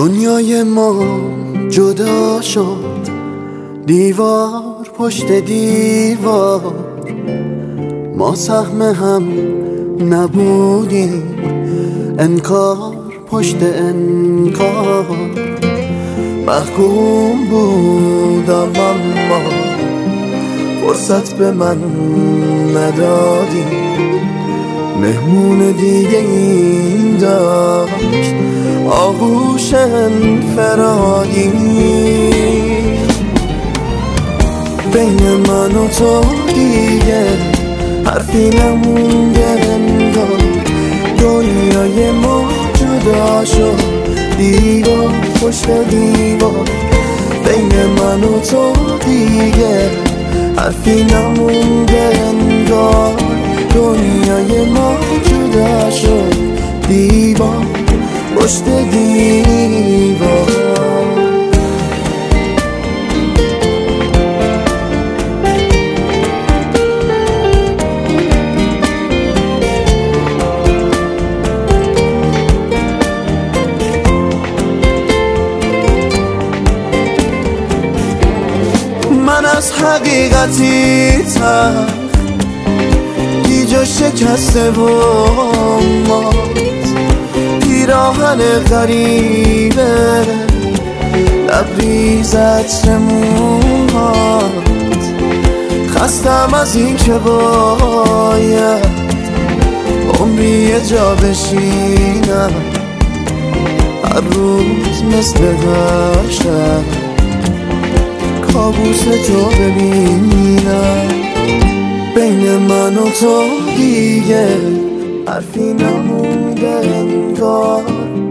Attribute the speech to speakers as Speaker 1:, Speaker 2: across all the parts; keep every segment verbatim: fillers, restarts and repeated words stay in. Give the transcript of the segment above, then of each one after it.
Speaker 1: دنیای ما جدا شد، دیوار پشت دیوار، ما سهم هم نبودیم، انکار پشت انکار، محکوم بودم اما فرصت به من ندادی، مهمون دیگه این داشت آغوش انفرادی. بین من و تو دیگه حرفی نمونده، انگار دنیای ما جدا شد، دیوار پشت دیوار. بین من و تو دیگه حرفی نمونده، انگار دنیای ما جدا شد، دیوار پشت دیوار. من از حقیقتی تر دیجا شکسته و مات، پیراهن غریبه لبریز عطر موهات. خستم از این که باید عمری یه جا بشینم، هر روز مثل هر شب کابوس تو ببینم. بین من و تو دیگه حرفی نمونده، انگار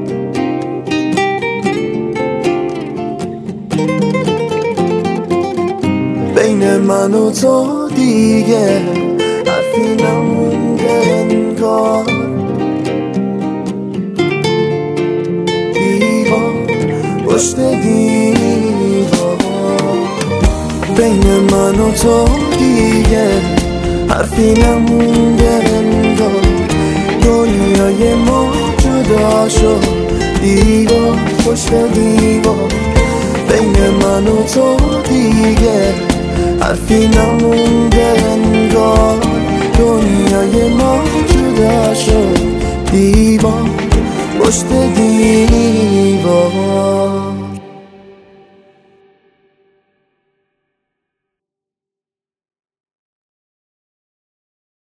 Speaker 1: بین من و تو دیگه حرفی نمونده، انگار دیوار پشت دیوار. بین من و تو دیگه حرفی نمونده، انگار دنیای ما جدا شد، دیوار پشت دیوار. بین من و تو دیگه حرفی نمونده، انگار